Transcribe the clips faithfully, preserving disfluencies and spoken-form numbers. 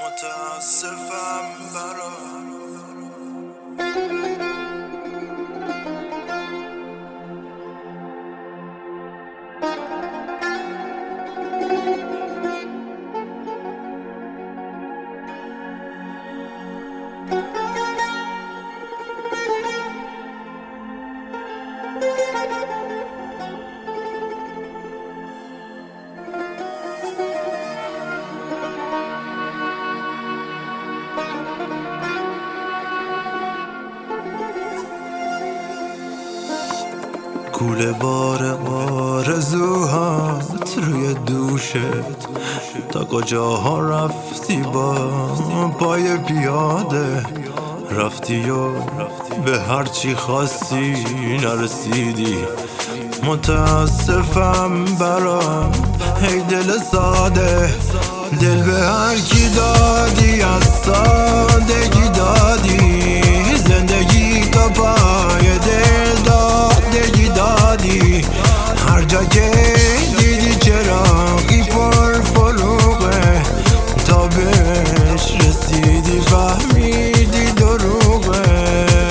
متاسفم برات. کوله بار آرزوهات روی دوشت، تا کجاها رفتی با پای پیاده؟ رفتی و به هرچی خواستی نرسیدی. متاسفم برام ای دل ساده، دل به هر کی دادی از سادگی دادی، زندگی تو پای دل دادگی دادی. هر جا که دیدی چراغی پر فروغه، تا بهش رسیدی فهمیدی دروغه.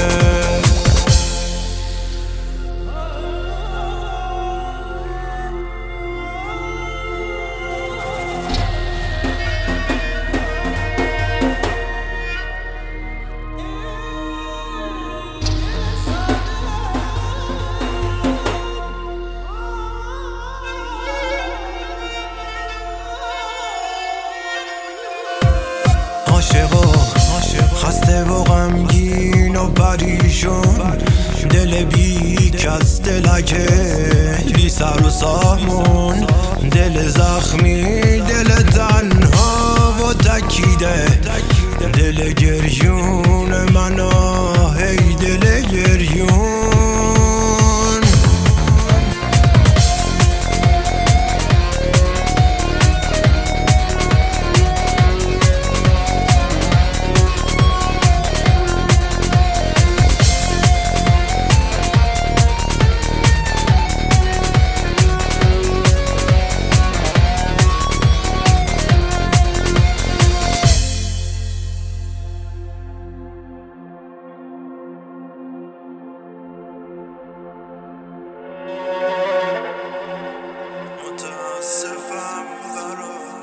عاشق و خسته و غمگین و پریشون، دل بی کس، دلکه بی سر و سامون، دل زخمی، دل تنها و تکیده، دل گریون من آه ای دل گریون. متاسفم برات.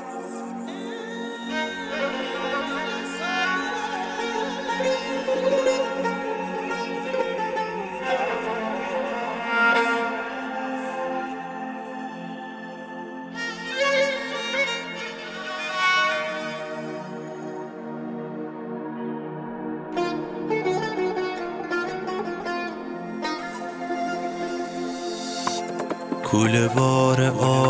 کوله بار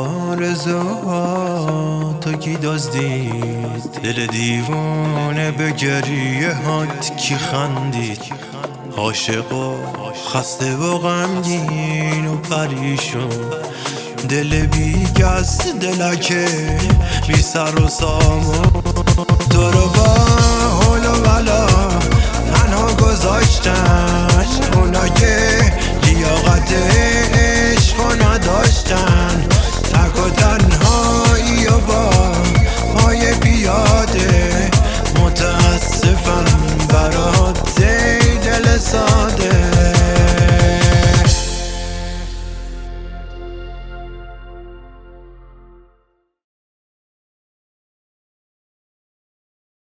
آرزوهات کی دزدید، دل دیوانه به گریه هات کی خندید. عاشق و خسته و غمگین و پریشون، دل بی کس، دلکه بی سر و سامون، تو رو با حول و بلا تنها گذاشتن اونا که لیاقت عشق نداشتن.